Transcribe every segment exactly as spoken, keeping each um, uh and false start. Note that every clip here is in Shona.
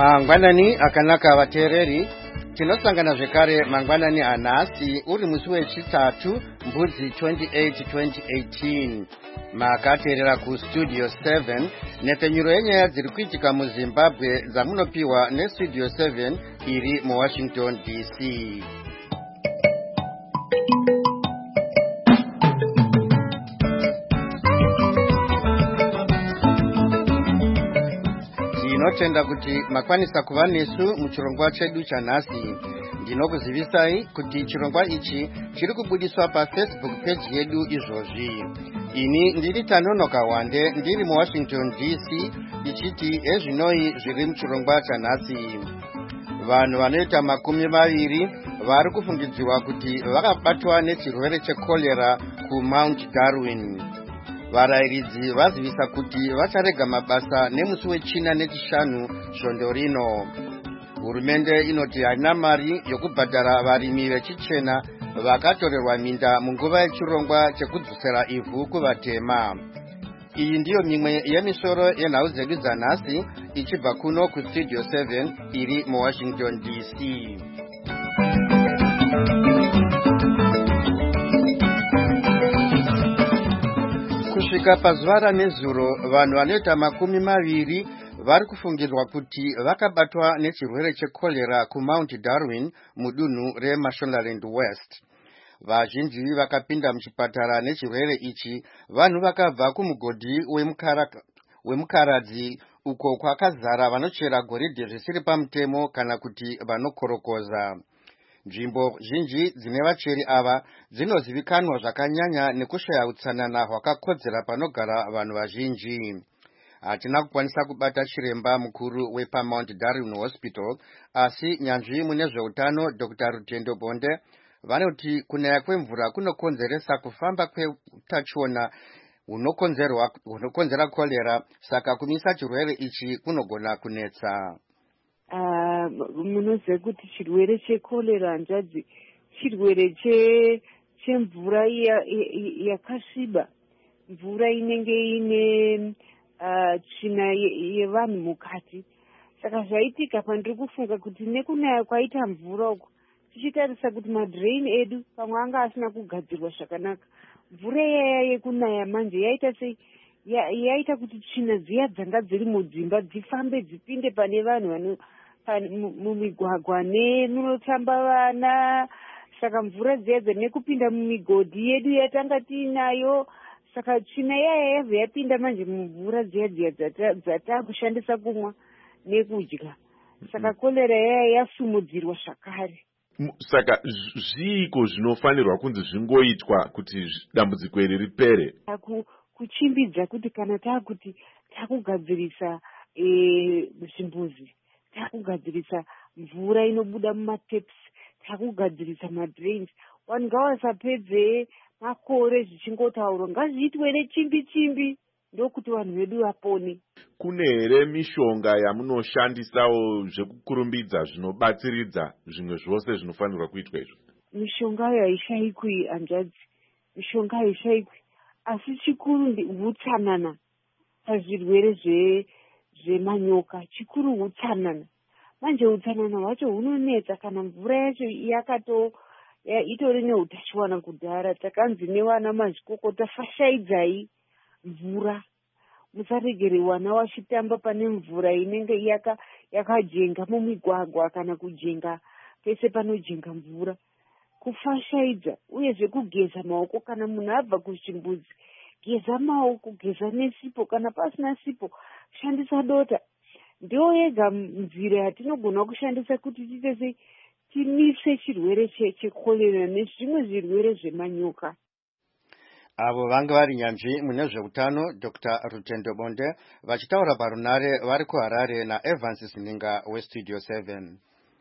Mangwanani akanaka vateereri, tinosangana zvekare mangwanani anhasi uri musi wechitatu mbudzi twenty-eight twenty eighteen. Makateerera kustudio seven nepfenyuro yenyaya dziri kuitika muZimbabwe dzamunopiwa nestudio seven iri muWashington D C. Tinotenda kuti makwanisa kuva nesu muchirongwa chedu chanhasi. Ndinokuzivisai kuti chirongwa ichi chiri kubudiswa paFacebook page yedu izvozvi. Ini ndiri Tanonoka Wande ndiri muWashington D C ichiti ezvinoi zviri muchirongwa chanhasi. Vanhu vanoita makumi maviri vari kufungidzirwa kuti vakabatwa nechirwere chekolera kuMount Darwin. Varayiridzi vazivisa kuti vacharega mabasa nemusi wechina nechishanu svondo rino. Hurumende inoti haina mari yokubhadhara varimi vechichena vakatorerwa minda munguva yechirongwa chekudzosera ivhu kuvatema. Iyi ndiyo mimwe yemisoro yenhau dzedu dzanhasi ichibva kuno kustudio seven iri muWashington D C. Kusvika pazuva ranezuro, vanhu vanoita makumi maviri vari kufungirwa kuti vakabatwa nechirwere chekolera kuMount Darwin mudunhu reMashonaland West. Vazhinji vakapinda muchipatara nechirwere ichi vanhu vakabva kumugodhi wemukaradzi uko kwakazara vanochera goridhe zvisiri pamutemo kana kuti vanokorokoza. Nzvimbo zhinji dzine vacheri ava dzinozivikanwa zvakanyanya nekushaya utsanana hwakakodzera panogara vanhu vazhinji. Hatina kukwanisa kubata chiremba mukuru wepaMount Darwin Hospital, asi nyanzvi mune zveutano Doctor Rutendo Bonde vanoti kunaya kwemvura kunokonzeresa kufamba kwetachiona hunokonzera kolera, saka kumisa chirwere ichi kunogona kunetsa. Uh, munoziva kuti chirwere chekolera hanzvadzi chirwere chemvura yakasviba, mvura inenge ine uh, tsvina yevanhu mukati. Saka zvaitika pandiri kufunga kuti nekunaya kwaita mvura uku tichitarisa kuti madhirain edu pamwe anga asina kugadzirwa zvakanaka, mvura yaya yekunaya manje yaita sei yaita kuti tsvina dziya dzanga dziri mudzimba dzifambe dzipinde pane vanhu vano mumigwagwa nemunotamba vana. Saka mvura dziya nekupinda mumigodhi yedu yatanga tiinayo, saka tsvina yaya yabva yapinda manje mumvura dziya dziya dzatakushandisa kumwa nekudya. Saka kolera yaya yasumudzirwa zvakare. Saka zviiko zvinofanirwa kunzi zvingoitwa kuti dambudziko iri ripere? Kuchimbidza kuti kana taakuti takugadzirisa zvimbuzi, takugadzirisa mvura inobuda mumatepsi, takugadzirisa madreins, vanhu ngavasapedze makore zvichingotaurwa ngazviitwe nechimbi chimbi ndokuti vanhu vedu vapone. Kune here mishonga yamunoshandisawo zvekukurumbidza zvinobatsiridza zvimwe zvose zvinofanirwa kuitwa izvo? Mishonga haishayikwi hanzvadzi, mishonga haishayikwi, asi chikuru hutsanana pazvirwere zvemanyoka, chikuru hutsanana. Manje hutsanana hwacho hunonetsa kana mvura yacho yakato itori neutachiwana kudhara. Takanzi nevana mazvikokota fashaidzai mvura, musaregere wana wachitamba pane mvura inenge yaka yakajenga mumigwagwa kana kujenga pese panojenga mvura. Kufashaidza uyezve kugeza maoko kana munhu abva kuchimbuzi, geza maoko, geza nesipo, kana pasina sipo shandisa dota. Ndiyo yega nzira yatinogona kushandisa kuti titese timise chirwere chekolera nezvimwe zvirwere zvemanyoka. Avo vanga vari nyanzvi mune zveutano Doctor Rutendo Bonde vachitaura parunare vari kuHarare naEvans Sininga westudio seven.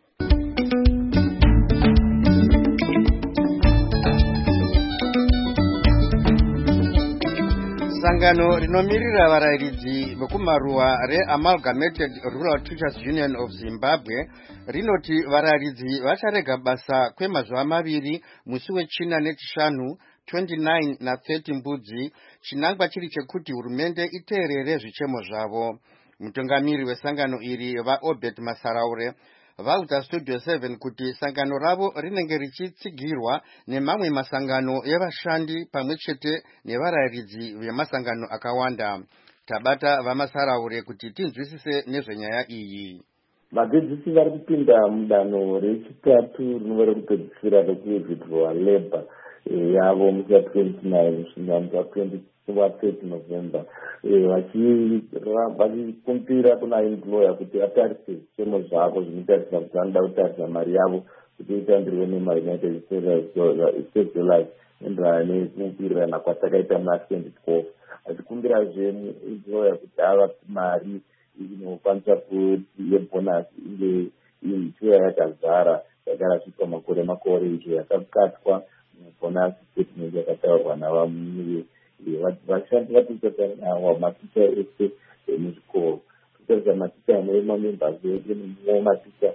Sangano rinomirira varayiridzi vekumaruwa reAmalgamated Rural Teachers Union of Zimbabwe rinoti varayiridzi vacharega basa kwemazuva maviri musi wechina nechishanu twenty-nine na thirty mbudzi, chinangwa chiri chekuti hurumende iteerere zvichemo zvavo. mutungamiri wesangano iri vaobert masaraure vaudza studio seven kuti sangano ravo rinenge richitsigirwa nemamwe masangano evashandi pamwe chete nevarayiridzi vemasangano akawanda. Tabata vamasaraure kuti tinzwisise nezvenyaya iyi. Vadzidzisi vari kupinda mudanho rechitatu rinova rekupedzisira rekuwithdraw labour yavo musi wa29 kusvika musi wa30 November, vachikumbira kuna employer kuti atarise zvitemo zvavo zvinotarisa kuti vanoda kutarisa mari yavo kuti itambirwe nemaunited states dollars enderana nekuwirirana kwatakaita muna twenty twelve. Achikumbirazve employer kuti avape mari inokwanisa kuti yebonus inge ichiva yakazara yakarasika makore makore izvo yakakatwa mubonus statement yakataurwa navamwe vashandi vatotsawa maticha ese emuzvikoro kutarisa maticha ane mamembers edu nemumwe maticha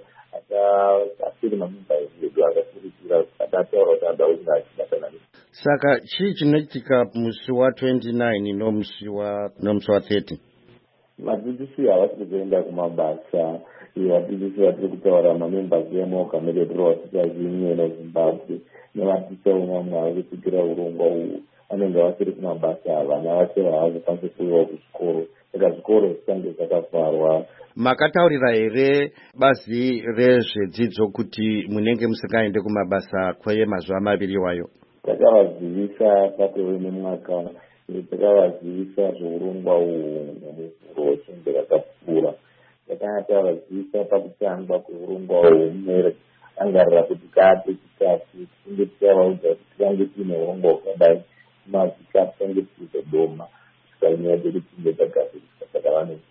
asiri mamembers edu akakurudzira adataura kuti ada kunge achibatana. Saka chii chinoitika musi wa twenty-nine nomusi wa nomusi wa thirty? Vadzidzisi havasi kuzoenda kumabasa. Vadzidzisi vatiri kutaura mamembers emuorganic law tichazimwe nezimbabwe nevaticha umwe vari kusikira urongwa uhu vanenge vasiri kumabasa. Vana vachero havazokwanisi kuuyiwa kuzvikoro, saka zvikoro zvichange zvakavharwa. Makataurira here bazi rezvedzidzo kuti munenge musingaende kumabasa kwemazuva maviri iwayo? Takavazivisa patove nemwaka, takavazivisa zveurongwa uhu muvhuro wechimbe rakapfuura. Takanga tavazivisa pakutangwa kweurongwa uhu mune angarira kuti kate chitatu tinge tichavaudza kuti tikange tiine urongwa hwakadai mazika tikange tichizodoma kusvika nyaya dzedu tinge tagadziriswa. Saka vanoziva.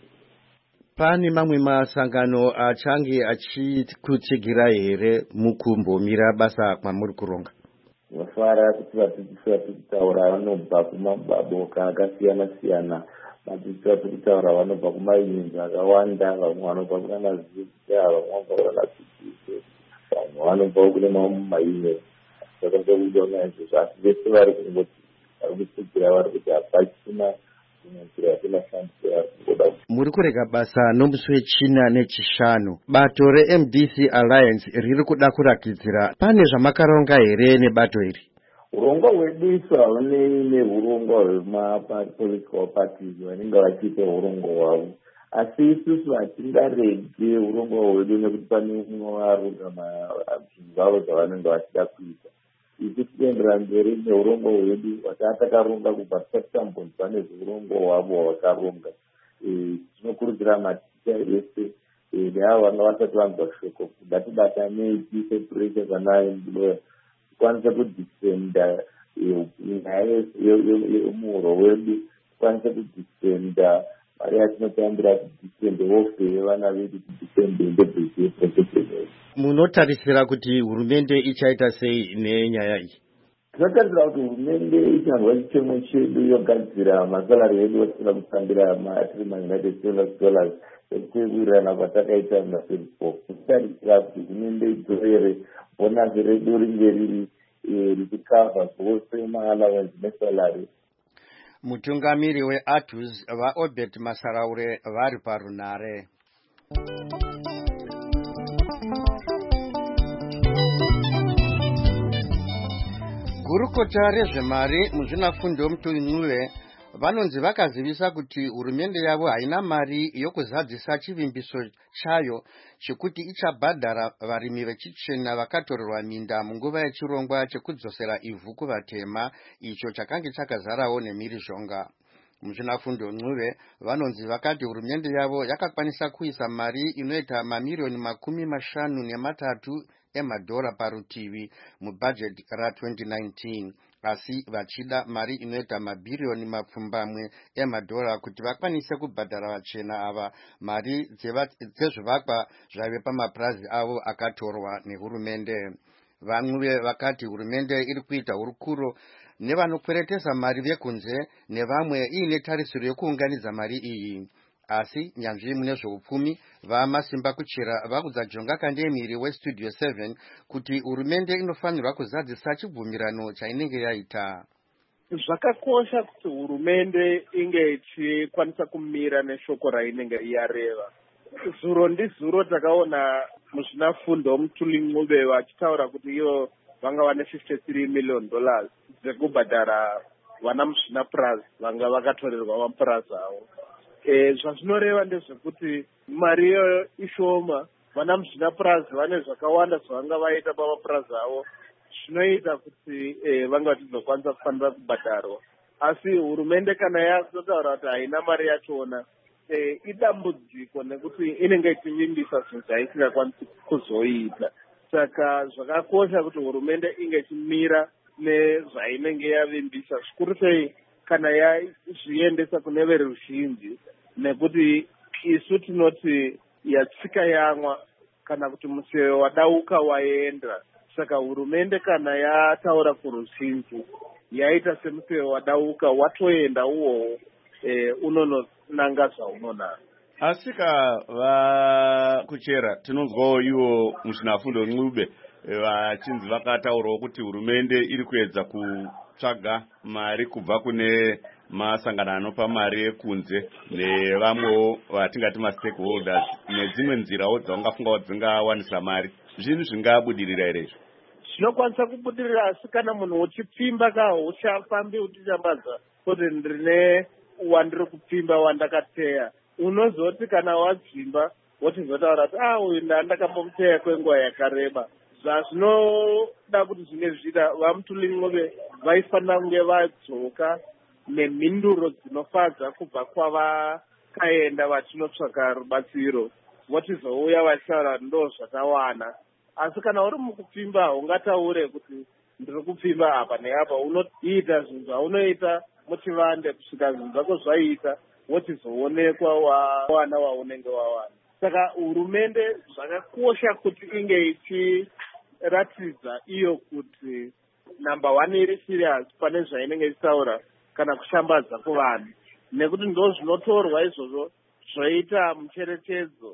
Pane mamwe masangano achange achikutsigirai here mukumbomira basa kwamuri kuronga? Vafara kuti vadzidzisi vatiri kutaura vanobva kumaboka akasiyana siyana. Vadzidzisi vatiri kutaura vanobva kumayunivhesiti akawanda, vamwe vanobva kunana zita, vamwe vanobva kunana dzidzisi, vamwe vanobva kune mamwe mayunivhesiti. Saka ndokudona izvozvo, asi vese vari kungoti vari kutsigira vari kuti hapachina njira yatinashandisa kungoda. Muri kurega basa nomusi wechina nechishanu. Bato re-M D C Alliance riri kuda kurakidzira. Pane zvamakaronga here nebato iri? Urongwa hwedu isu haunei neurongwa hwemapolitical parties vanenge vachiita urongwa hwavo, asi isusu hatingarege urongwa hwedu nekuti pane umwe waruka zvinhu zvavo zvavanenge vachida kuita. Isu tienderera mberi neurongwa hwedu hwataa takaronga kubva tisatambonzwa nezveurongwa hwavo hwavakaronga. Tinokurudzira maticha ese neavo vanga vasati vanzwa shoko ngatibatanei tiise puresha pana employer tikwanise kudifenda nyaya yemuhuro wedu, tikwanise kudifenda mari yatinotambira kudifende wofe yevana vedu, kudifende ndebhezi yeprofesheni. Munotarisira kuti hurumende ichaita sei nenyaya iyi? Tinotarisira kuti hurumende ichanzwa chitemo chedu yogadzira masalari edu atisina kutambira atiri maunited states dollars ekuwirirana kwatakaita muna twenty four. Tinotarisira kuti hurumende idzorere bonasi redu ringe riri richikavha zvose maallowance nesalari. Mutungamiri weA T U S vaObert Masaraure vari parunare. Gurukota rezvemari muzvinafundo muTuinuve vanonzi vakazivisa kuti hurumende yavo haina mari yokuzadzisa chivimbiso chayo chekuti ichabhadhara varimi vechichena vakatorerwa minda munguva yechirongwa chekudzosera ivhu kuvatema, icho chakange chakazarawo nemhirizhonga. Muzvinafundo Ncube vanonzi vakati hurumende yavo yakakwanisa kuisa mari inoita mamiliyoni makumi mashanu nematatu emadhora parutivi mubhajeti ra twenty nineteen, asi vachida mari inoita mabhiriyoni mapfumbamwe emadhora kuti vakwanise kubhadhara vachena ava mari dzezvivakwa zvaive pamapurazi avo akatorwa nehurumende. Vamwe vakati hurumende iri kuita hurukuro nevanokweretesa mari vekunze nevamwe iine tarisiro yekuunganidza mari iyi. Asi nyanzvi mune zveupfumi vamasimba kuchera vaudza Jonga Kandemiri weStudio seven kuti hurumende inofanirwa kuzadzisa chibvumirano chainenge yaita. zvakakosha kuti hurumende inge ichikwanisa kumira neshoko rainenge yareva. Zuro ndizuro takaona muzvinafundo Mutulin'ube vachitaura kuti ivo vanga vane fifty-three million dollars dzekubhadhara vana muzvinapurazi vanga vakatorerwa mapurazi avo. E, zvazvinoreva ndezvekuti mari iyoyo ishoma, vana muzvinapurazi vane zvakawanda zvavanga vaita pamapurazi avo, zvinoita kuti e, vanga vachizokwanisa kufanira kubhadharwa. Asi hurumende kana yazotaura kuti haina mari yachona, e, idambudziko nekuti inenge ichivimbisa zvinhu zvaisingakwanisi kuzoita. Saka zvakakosha kuti hurumende inge ichimira nezvainenge yavimbisa, zvikuru sei kana yazviendesa kune veruzhinji, nekuti isu tinoti yatsika yamwa kana kuti museve wadauka waenda. Saka hurumende kana yataura kuruzhinji yaita semuseve wadauka watoenda uwowo e, unononanga zvaunonanga. Asika vakuchera tinonzwawo iwo muzvinafundo N'ube vachinzi vakataurawo kuti hurumende iri kuedza kutsvaga mari kubva kune masangano anopa mari ekunze nevamwewo vatingati mastakeholders nedzimwe nzirawo dzaungafungawo dzingawanisa mari. Zvinhu zvingabudirira here izvo? Zvinokwanisa kubudirira, asi kana munhu uchipfimba ka uchafambi uchichambaza kuti ndine wandiri kupfimba wandakateya, unozoti kana wadzimba wochizotaura kuti ah uyu ndandakambomuteya kwenguva yakareba. Zvazvinoda kuti zvinge zvida vaMutulin'ube vaifanira kunge vadzoka nemhinduro dzinofadza kubva kwavakaenda vachinotsvaka rubatsiro, vochizouya vachitaura ndo zvakawana. Asi kana uri mukupfimba ungataure kuti ndiri kupfimba apa neapa, unoita zvinhu zvaunoita muchivande kusvika zvinhu zvako zvaita wochizoonekwa wawana waunenge wawana. Saka hurumende zvakakosha kuti inge ichiratidza iyo kuti number one iri serious pane zvainenge ichitaura kana kushambadza kuvanhu, nekuti ndo zvinotorwa izvozvo zvoita mucherechedzo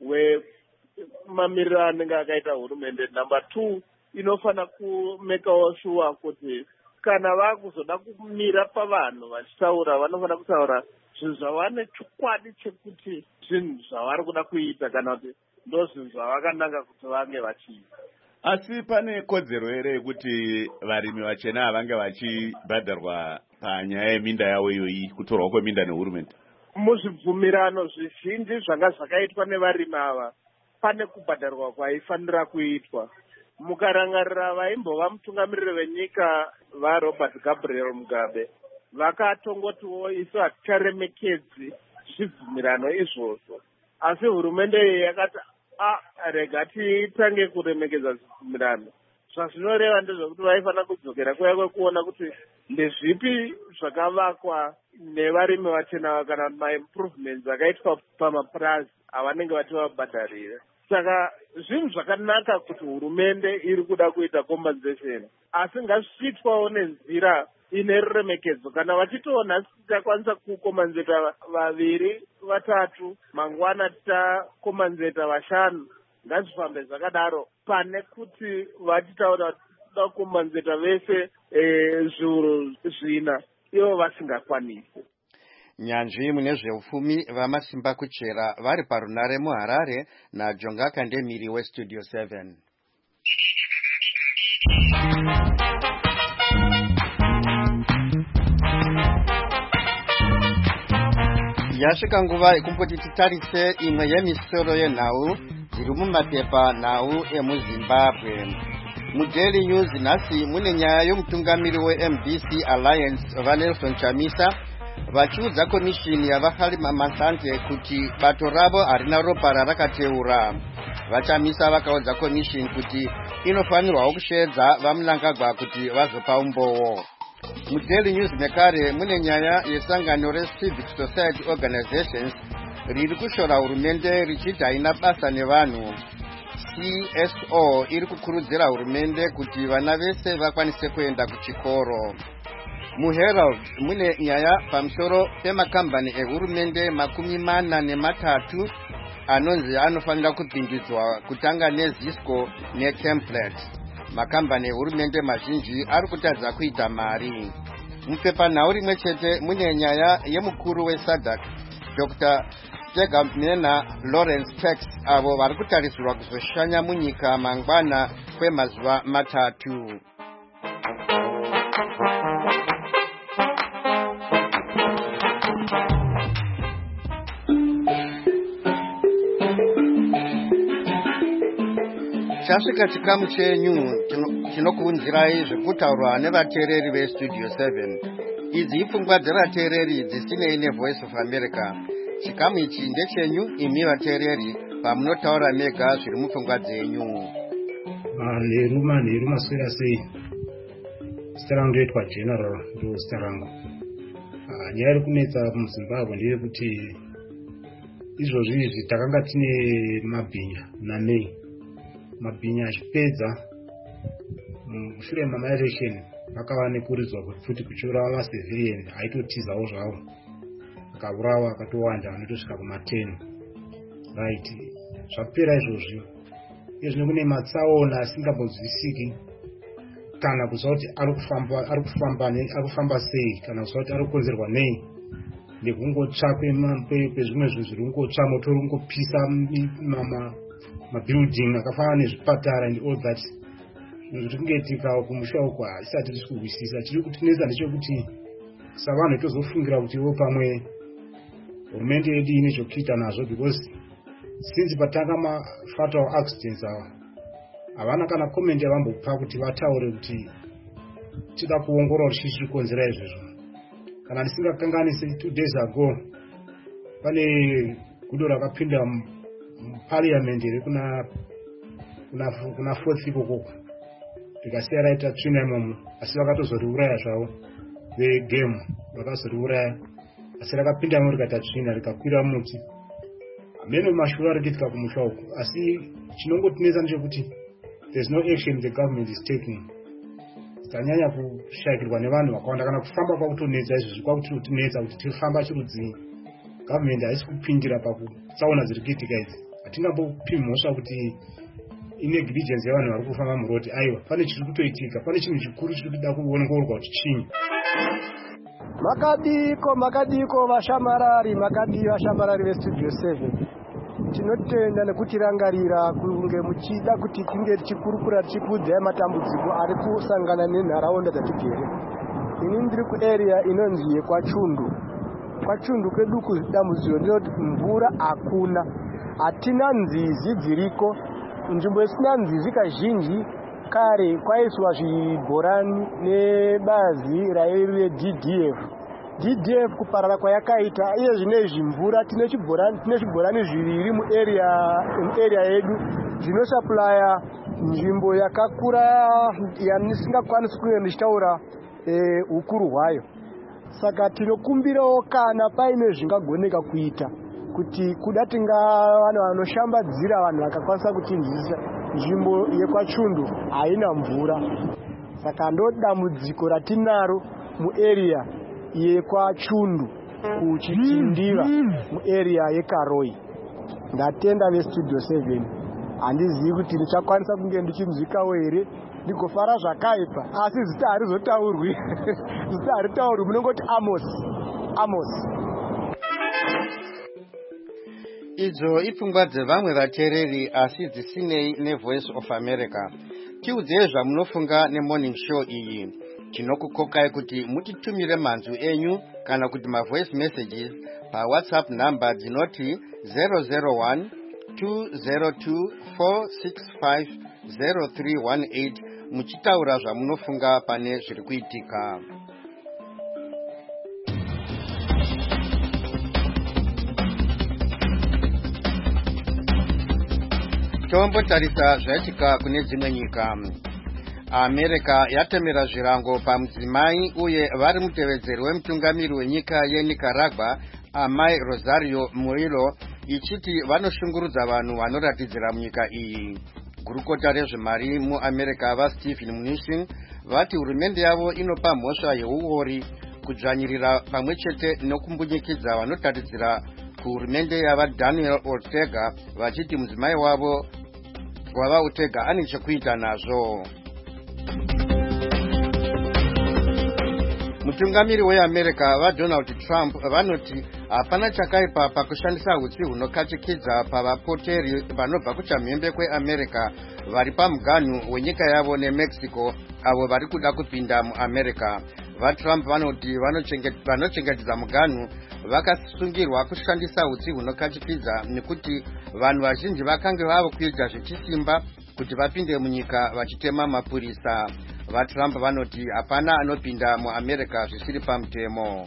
wemamiriro anenge akaita hurumende. Number two inofana kumekawo sure kuti kana vakuzoda kumira pavanhu vachitaura vanofana kutaura zvinhu zvavane chokwadi chekuti zvinhu zvavari kuda kuita kana kuti ndo zvinhu zvavakananga kuti vange vachiita. Asi pane kodzero here yekuti varimi vachena havange vachibhadharwa panyaya yeminda yavo iyoyi, kutorwa kweminda nehurumende? Muzvibvumirano zvizhinji zvanga zvakaitwa nevarimi ava pane kubhadharwa kwaifanira kuitwa. Mukarangarira vaimbova mutungamiriri venyika vaRobert Gabriel Mugabe vakatongotiwo isu haticharemekedzi zvibvumirano izvozvo, asi hurumende yakati ah rega titange kuremekedza zvibvumirano. Zvazvinoreva ndezvekuti vaifanira kudzokera kuya kwekuona kuti ndezvipi zvakavakwa nevarimi vachena kana maimprovements akaitwa pamapurazi avanenge vati vabhadharira. Saka zvinhu zvakanaka kuti hurumende iri kuda kuita compensation, asi ngazviitwawo nenzira ine ruremekedzo. Kana vachitoona tichakwanisa kukomanzeta vaviri vatatu, mangwana tichakomanzeta vashanu, ngazvifambe zvakadaro pane kuti vachitaura da kukomanzeta vese zviuru zvina ivo vasingakwanisi. Nyanzvi mune zveupfumi vamasimba kuchera vari parunare muHarare naJonga Kandemiri weStudio seven. Yasvika nguva yekumboti titarise imwe yemisoro yenhau dziri mumapepa nhau emuZimbabwe. MuDaily News nhasi mune nyaya yomutungamiri weM D C Alliance vaNelson Chamisa vachiudza komishini yavaHalima Masante kuti bato ravo harina ropa rarakateura. VaChamisa vakaudza komishini kuti inofanirwawo kusvedza vaMnangagwa kuti vazopa umbowo. MuDaily News nekare mune nyaya yesangano reCivic Society Organizations riri kushora hurumende richiti haina basa nevanhu. C S O iri kukurudzira hurumende kuti vana vese vakwanise kuenda kuchikoro. MuHerald mune nyaya pamusoro pemakambani ehurumende makumi mana nematatu anonzi anofanira kupindidzwa kutanga neZisco neTemplate. Makambani ehurumende mazhinji ari kutadza kuita mari. mupepanhau rimwe chete mune nyaya yemukuru wesadc Doctor Stegamena Lawrence Tax avo vari kutarisirwa kuzoshanya munyika mangwana kwemazuva matatu. Chasvika chikamu chenyu chinokuunzirai zvekutaurwa nevateereri vestudio seven. Idzi ipfungwa dzerateereri dzisinei neVoice of America. Chikamu ichi ndechenyu imi vateereri pamunotaura mega zviri mupfungwa dzenyu. Manheru manheru maswera sei. Zita rangu ndoitwa General ndo zita rangu. Nyaya iri kunetsa muZimbabwe ndeyekuti izvozvi izvi takanga tine mabhinya naNei. Mabhinya achipedza mushure mamaelection vakava nekuridzwa kuti kuchiurawa macivilian aitotizawo zvavo akaurawa akatowanda anotosvika kuma-ten. Right, zvapera izvozvi. Izvino kune matsaona asingambonzwisiki kana kuzwa kuti ari kufamba ari kufamba ari kufamba sei kana kuzwa kuti ari kukonzerwa nei nekungotsva kwezvimwe zvinhu zviri kungotsva moto uri kungopisa mabuilding akafanana nezvipatara and all that. Zviri kungetika kumusha uko haisati tiri kuzwisisa. Chiri kutinetsa ndechekuti savanhu tozofungira kuti ivo pamwe hurumende yedu ine zvokuita nazvo, because since patanga mafatal accidents ava havana kana comment yavambopa kuti vataure kuti tida kuongorora kuti chii chiri kukonzera izvozvo. Kana ndisingakanganisi two days ago pane gudo rakapinda muparliament iri kuna kuna kuna fourth ikoko rikasiya raita tsvina imomo, asi vakatozoriuraya zvavo vegame vakazoriuraya, asi rakapinda imo rikaita tsvina rikakwira muti. Meno mashuru ari kuitika kumusha uku, asi chinongotinetsa ndechekuti there's no action the government is taking. Tikanyanya kushayikirwa nevanhu vakawanda kana kufamba kwakutonetsa izvozvi kwakutinetsa kuti tirifamba chirudzii. Government haisi kupindira pakutsaona zviri kuitika idzi. Hatingambopi mhosva kuti inegligence yavanhu vari kufamba muroti. Aiwa, pane chiri kutoitika, pane chinhu chikuru chiri kuda kuongororwa kuti chinyi. Makadiko makadiko vashamarari makadi vashamarari vestudio seven. Tinotenda nekutirangarira kunge muchida kuti tinge tichikurukura tichikudzai matambudziko ari kusangana nenharaunda dzatigere. Ini ndiri kuarea inonzi yeKwachundu. Kwachundu kwedu kudambudziko ndinoti mvura hakuna. Hatina nzizi dziriko. Nzvimbo isina nzizi kazhinji kare kwaiswa zvibhorani nebazi rairi D D F. D D F kuparara kwayakaita iye zvinezvi mvura tine chibhorani tine zvibhorani zviviri muarea muarea yedu zvinosaplaya nzvimbo yakakura yanisingakwanisi kunge ndichitaura ukuru hwayo. Saka tinokumbirawo kana paine zvingagoneka kuita kuti kuda tingavana vanoshambadzira vanhu vakakwanisa kutinzwisisa nzvimbo yeKwachundu haina mvura. Saka ndo dambudziko ratinaro muarea yeKwachundu kuChitindiva muarea yeKaroi. Ndatenda vestudio seven. Handizivi kuti ndichakwanisa kunge ndichinzwikawo here ndigofara zvakaipa, asi zita harizotaurwi. Zita haritaurwi, munongoti Amos. Amos. Idzo ipfungwa dzevamwe vateereri asi dzisinei neVoice of America. Tiudzei zvamunofunga neMorning Show iyi. Tinokukokai kuti mutitumire manzwi enyu kana kuti mavoice messages paWhatsApp number dzinoti zero zero one two zero two four six five zero three one eight muchitaura zvamunofunga pane zviri kuitika. Tombotarisa zvaitika kune dzimwe nyika. America yatemera zvirango pamudzimai uye vari mutevedzeri wemutungamiri wenyika yeNicaragua Amai Rosario Murillo ichiti vanoshungurudza vanhu vanoratidzira munyika iyi. Gurukota rezvemari muAmerica vaStephen Mnuchin vati hurumende yavo inopa mhosva yeuori kudzvanyirira pamwe chete nokumbunyikidza vanotatidzira kuhurumende yava Daniel Ortega vachiti mudzimai wavo wava Ortega ane chekuita nazvo. mutungamiri weAmerica vaDonald Trump vanoti hapana chakaipa pakushandisa hutsi hunokachikidza pavapoteri vanobva kuchamhembe kweAmerica vari pamuganhu wenyika yavo neMexico avo vari kuda kupinda muAmerica. VaTrump vanoti vanochengetedza muganhu vakasungirwa kushandisa hutsi hunokachikidza nekuti vanhu vazhinji vakange vava kuita zvechisimba kuti vapinde munyika vachitema mapurisa. VaTrump vanoti hapana anopinda muAmerica zvisiri pamutemo.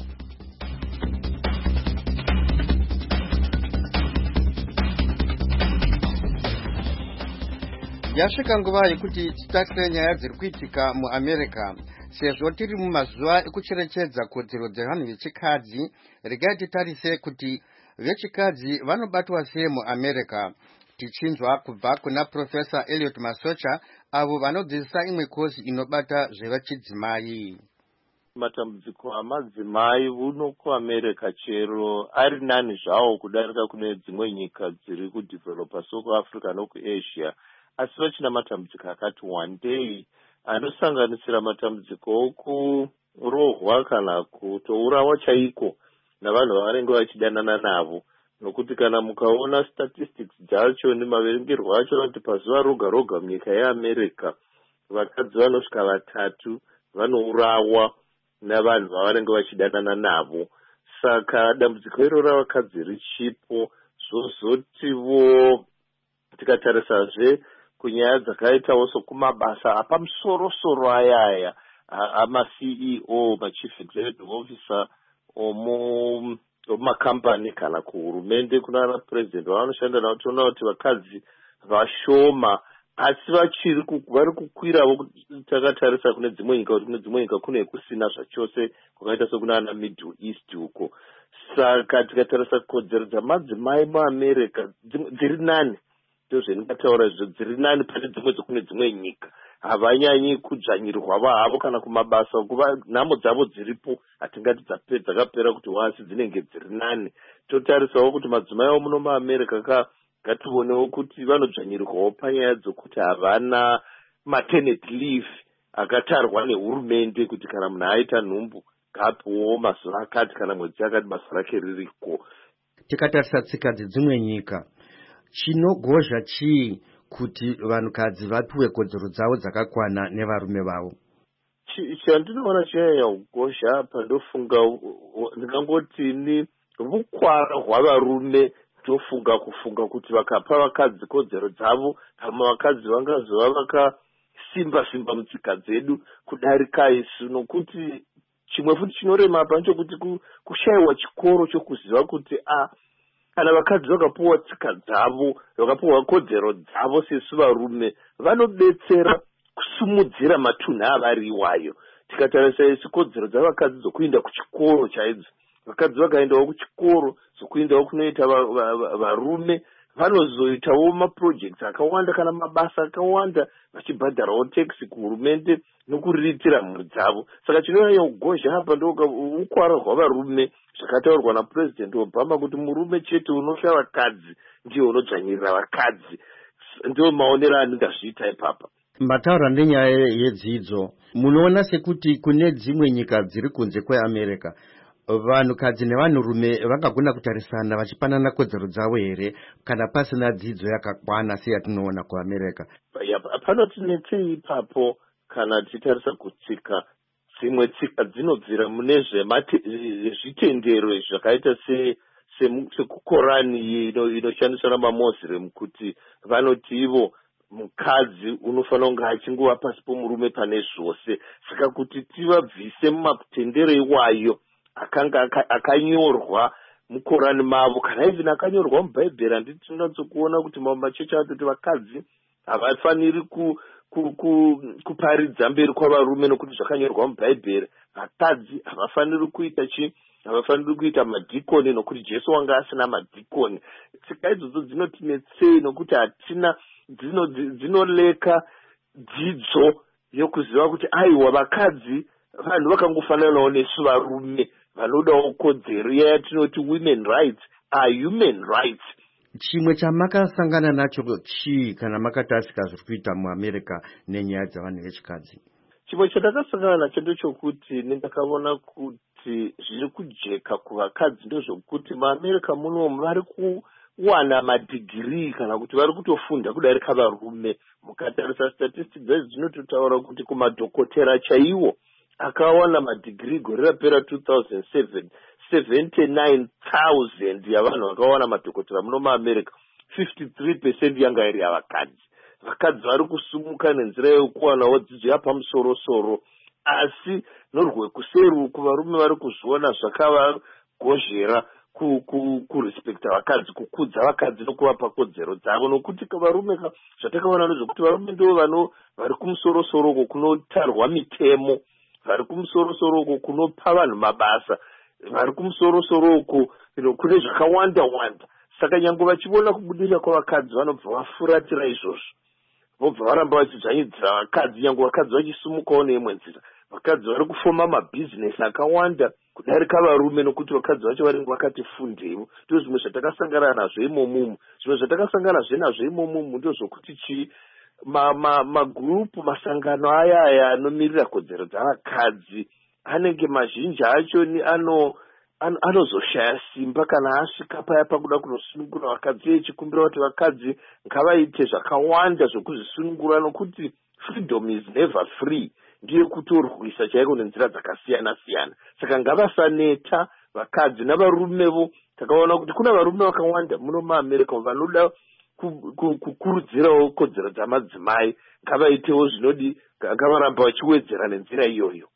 Yasvika nguva yekuti titarire nyaya dziri kuitika muAmerica. Sezvo tiri mumazuva ekucherechedza kodzero dzevanhu vechikadzi, regai titarise kuti vechikadzi vanobatwa sei muAmerica. Tichinzwa kubva kuna Professor Elliot Masocha avo vanodzidzisa imwe kozi inobata zvevachidzimai. Matambudziko amadzimai uno kuAmerica chero ari nani zvawo kudarika kune dzimwe nyika dziri kudevelopa sokuAfrica nokuAsia, asi vachina matambudziko akati wandei anosanganisira matambudziko okurohwa kana kutourawa chaiko navanhu vavanenge vachidanana navo. Nokuti kana mukaona statistics dzacho nemaverengerwo acho kuti pazuva roga roga munyika yeAmerica vakadzi vanosvika vatatu vanourawa navanhu vavanenge vachidanana navo. Saka dambudziko iro ravakadzi richipo. Zvozotiwo tikatarisazve kunyaya dzakaitawo sokumabasa apamusoro-soro ayaya ama-C E O, ma-Chief Executive Officer omu mumakambani kana kuhurumende kunana president vanoshanda navo. Toona kuti vakadzi vashoma asi vachiri vari kukwirawo. Takatarisa kune dzimwe nyika kuti kune dzimwe nyika kune kusina zvachose kwakaita sokunana Middle East uko. Saka tikatarisa kodzero dzamadzimai muAmerica dziri nani, ndozvendingataura izvo, dziri nani pane dzimwe dzokune dzimwe nyika. Havanyanyi kudzvanyirwa vahavo kana kumabasa kuva nhamo dzavo dziripo hatingati dzakapera kuti wasi dzinenge dziri nani. Totarisawo kuti madzimai avo muno muAmerica ngativonewo kuti vanodzvanyirwawo panyaya dzokuti havana maternity leave akatarwa nehurumende kuti kana munhu aita nhumbu ngapiwewo mazuva akati kana mwedzi akati basa rake ririko. Tikatarisa tsika dzedzimwe nyika, chinogozha chii kuti vanhukadzi vapiwe kodzero dzavo dzakakwana nevarume vavo? Chandinoona chinyanya kugozha apa ndofunga ndingangoti ni vukwara hwavarume. Ndofunga kufunga kuti vakapa vakadzi kodzero dzavo, vamwe vakadzi vangazova vakasimba simba mutsika dzedu kudarika isu. Nokuti chimwe futi chinorema apa nchokuti kushayiwa chikoro chokuziva kuti a kana vakadzi vakapuwa tsika dzavo, vakapuwa kodzero dzavo sesu varume, vanobetsera kusumudzira matunhu avari iwayo. Tikatarisa isu kodzero dzavakadzi dzokuenda kuchikoro chaidzo, vakadzi vakaendawo kuchikoro dzokuendawo kunoita varume, vanozoitawo maprojects akawanda kana mabasa akawanda vachibhadharawo tax kuhurumende nokuriritira mhuri dzavo. Saka chinonyanya kugozha apa ndoukwara hwavarume zvakataurwa naPresident Obama kuti murume chete unosha vakadzi ndiye unodzvanyirira vakadzi. Ndio maonero andingazviita ipapa. Mataura nenyaya yedzidzo, munoona sekuti kune dzimwe nyika dziri kunze kweAmerica vanhukadzi nevanhurume vangagona kutarisana vachipanana kodzero dzavo here kana pasina dzidzo yakakwana seyatinoona kuAmerica? Panotinetsei ipapo kana tichitarisa kutsika. Dzimwe tsika dzinobvira mune zvitendero zvakaita sekukorani inoshandiswa namaMoslem kuti vanoti ivo mukadzi unofanira kunge achingova pasi pomurume pane zvose. Saka kuti tivabvise mumatendero iwayo akanga akanyorwa mukorani mavo kana even akanyorwa mubhaibheri. Handiti tinatsokuona kuti machechi atoti vakadzi havafaniri ku kuparidza mberi kwavarume nokuti zvakanyorwa mubhaibheri. Vakadzi havafaniri kuita chi havafaniri kuita madhikoni nokuti Jesu wanga asina madhikoni. Tsika idzodzo dzinotinetsei nokuti hatina dzinoleka dzidzo yokuziva kuti aiwa vakadzi vanhu vakangofananawo nesu varume vanodawo kodzero yatinoti women rights are human rights. Chimwe chamakasangana nacho chii kana makatasika zviri kuita muAmerica nenyaya dzavanhu vechikadzi? chimwe chatakasangana nacho ndechokuti ndakaona kuti zviri kujeka kuvakadzi ndezvokuti muAmerica munomu vari kuwana madhigirii kana kuti vari kutofunda kudarika varume. Mukatarisa statistics dzedzi dzinototaura kuti kumadhokotera chaiwo akawana madhigirii gore rapera two thousand seven seventy-nine thousand yavanhu vakawana madhokotera muno muAmerica. fifty-three percent yanga iri yavakadzi. Vakadzi vari kusumuka nenzira yekuwanawo dzidzo yapamusoro-soro, asi norwekuseruku varume vari kuzviona zvakavagozhera kurespekta vakadzi, kukudza vakadzi nokuvapa kodzero dzavo, nokuti varume zvatakaona ndezvokuti varume ndo vano vari kumusoro-soro uko kunotarwa mitemo, vari kumusoro-soro uko kunopa vanhu mabasa, vari kumusoro-soro uko kune zvakawanda-wanda. Saka nyange vachiona kubudirira kwavakadzi vanobva vafuratira izvozvo, vobva varamba vachidzvanyidzira vakadzi, nyange vakadzi vachisumukawo neimwe nzira. Vakadzi vari kufoma mabhizinesi akawanda kudarika varume, nokuti vakadzi vacho vari vakati fundewo. Ndizvo zvimwe zvatakasangana nazvo imomumu. Zvimwe zvatakasangana nazvo imomumu ndozvokuti chi magurupu ma, ma masangano aya aya anomirira kodzero dzavakadzi anenge mazhinji acho ni ano anozoshaya ano simba kana asvika paya pakuda kunosunungura vakadzi echikumbira kuti vakadzi ngavaite zvakawanda zvokuzvisunungura, nokuti freedom is never free, ndiye kutorwisa chaiko nenzira dzakasiyana-siyana. Saka ngavasaneta vakadzi navarumevo. Takaona kuti kuna varume vakawanda muno muAmerica vanoda kukurudzirawo kodzero dzamadzimai, ngavaitewo zvinodi, ngavaramba vachiwedzera nenzira iyoyo.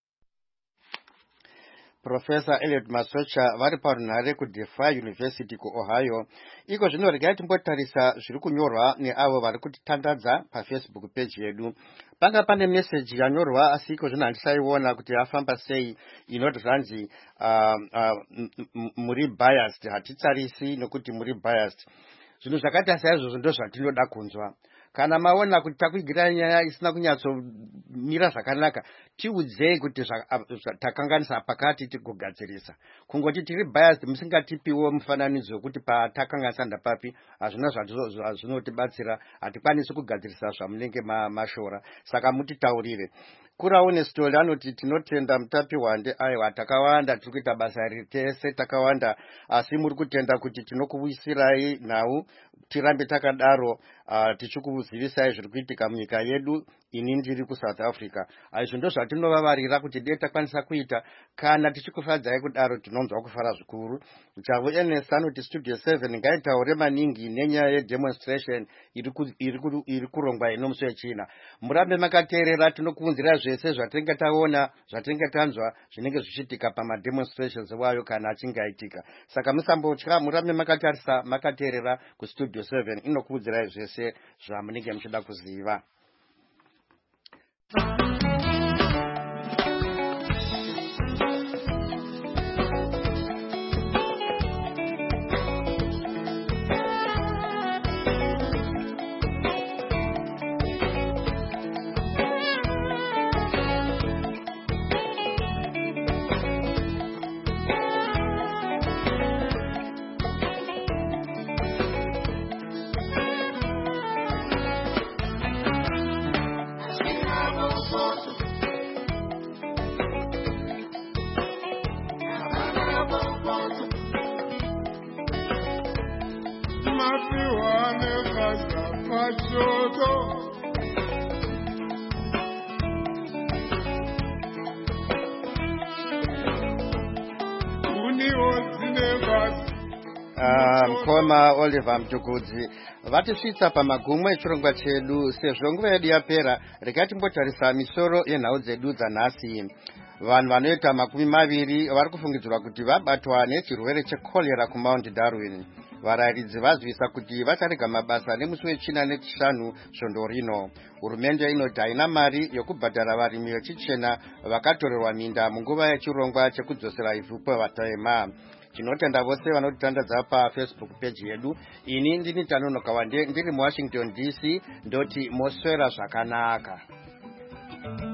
Professor Elliot Masocha vari parunhare kuDeFi University kuOhio. Iko zvino regai timbotarisa zviri kunyorwa neavo vari kutitandadza paFacebook page yedu. Panga pane message yanyorwa asi iko zvino handisaiona kuti yafamba sei, inoti zvanzi uh, uh, muri biased. Hatitsarisi nokuti muri biased. Zvinhu zvakaita saizvozvo ndo zvatinoda kunzwa. Kana maona kuti takuigira nyaya isina kunyatsomira zvakanaka, tiudzei kuti takanganisa pakati tigogadzirisa. Kungoti tiri biased musingatipiwo mufananidzo wekuti patakanganisa ndapapi, hazvina zvazvinotibatsira, hatikwanisi kugadzirisa zvamunenge mashora. Saka mutitaurire. Kurawo nestori anoti tinotenda Mutapi Wande, aiwa takawanda, tiri kuita basa riri tese takawanda, asi muri kutenda kuti tinokuwisirai nhau tirambe takadaro, uh, tichikuzivisai zviri kuitika munyika yedu. Ini ndiri kuSouth Africa. Aizvo ndo zvatinovavarira kuti dai takwanisa kuita. Kana tichikufadzai kudaro tinonzwa kufara zvikuru. Chavo Ernest anoti Studio seven ngaitaure maningi nenyaya yedemonstration iri kurongwa ino musi wechina. Murambe makateerera, tinokuunzirai zvese zvatinenge taona, zvatinenge tanzwa zvinenge zvichiitika pamademonstrations wayo kana achinge aitika. Saka musambotya, murambe makatarisa, makateerera kuStudio seven, inokuunzirai zvese zvamunenge muchida kuziva. Mkoma Oliver Mtukudzi vatisvitsa pamagumo echirongwa chedu. Sezvo nguva yedu yapera, regai timbotarisa misoro yenhau dzedu dzanhasi. Vanhu vanoita makumi maviri vari kufungidzirwa kuti vabatwa nechirwere chekolera kuMount Darwin. Varayiridzi vazivisa kuti vacharega mabasa nemusi wechina nechishanu svondo rino. Hurumende inoti haina mari yokubhadhara varimi vechichena vakatorerwa minda munguva yechirongwa chekudzosera ivhu kwevatema. Tinotenda vose vanotitandadza paFacebook page yedu. Ini ndini Tanonoka Wande ndiri muWashington D C, ndoti moswera zvakanaka.